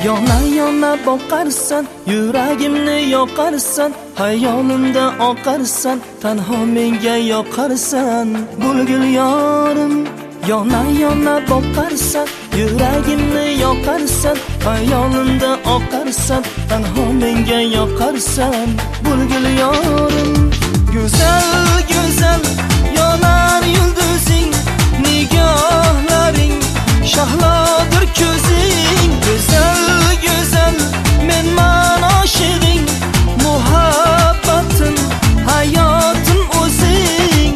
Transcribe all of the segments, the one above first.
Yona yona boqarsan, yuragimni yoqarsan, hayolimda oqarsan, tanho menga yoqarsan, bulgul yorim. Yona yona boqarsan, yuragimni yoqarsan, hayolimda oqarsan, tanho menga yoqarsan, bulgul yorim. Güzel güzel yonar yulduzing, nigohlaring shahlodir ko'zing. Güzel güzel men oshiqing, muhabbatim hayotim o'zing.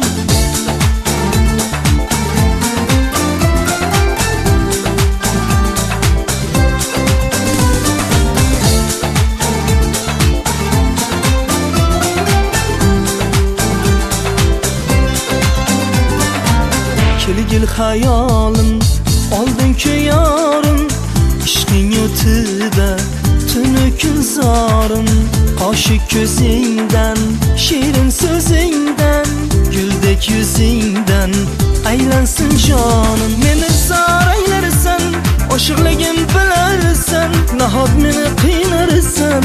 Kelgil hayolim oldinki yorim, ishqing o'tida tuni kun zorim. Qoshiq ko'zingdan, shirin so'zingdan, guldek yuzingdan aylansin jonim. Meni saraylarsan, oshiqligim bilarsan, nahot meni qiynarsan,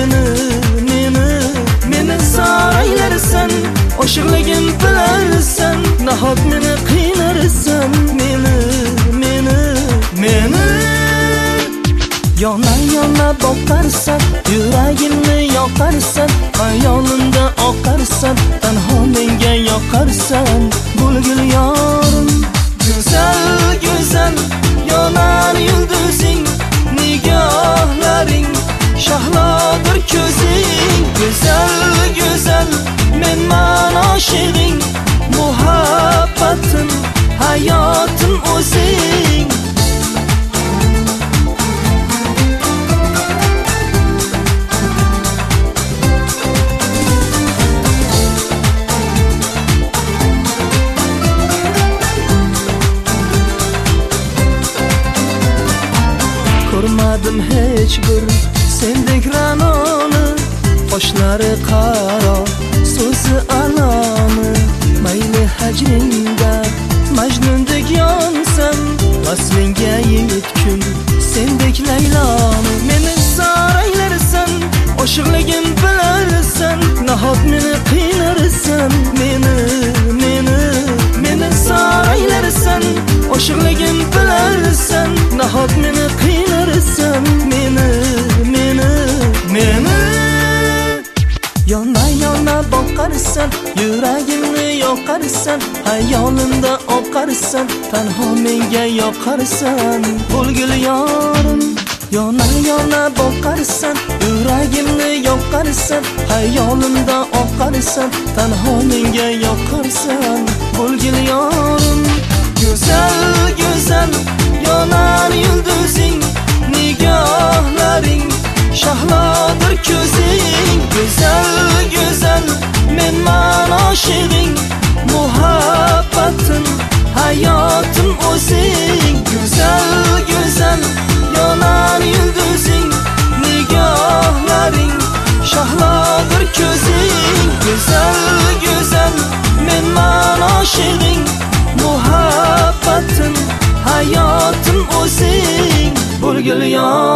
meni saraylarsan, oshiqligim bilarsan, nahot meni qiynarsan, meni Yona yona boqarsan, yuragimni yoqarsan, hayolimda oqarsan, tanho menga yoqarsan, bulgul yorim. Güzel güzel yonar yulduzing, nigohlaring shahlodir ko'zing. Güzel güzel men oshiqing, muhabbatim hayotim o'zing. Ko'rmadim hech bir sendek ranoni, qoshlari qaro, so'zi aloni. Mayli hajringda majnundek yonsam, vaslingga yetkum sendek layloni. Meni saraylarsan, oshiqligim bilarsan, nahot meni qiynarsan, meni saraylarsan, oshiqligim bilarsan, nahot meni qiynarsan, meni Yona yona boqarsan, yuragimni yoqarsan, hayolimda oqarsan, tanho menga yoqarsan, bulgul yorim. Yona yona boqarsan, yuragimni yoqarsan, hayolimda oqarsan, tanho menga yoqarsan, bulgul yorim. Güzel güzel yonar yulduzing, nigohlaring shahlodir ko'zing. Güzel güzel men oshiqing, muhabbatim hayotim o'zing. Güzel güzel yonar yulduzing, nigohlaring shahlodir ko'zing. Güzel güzel men oshiqing, muhabbatim hayotim o'zing, bulgul yorim.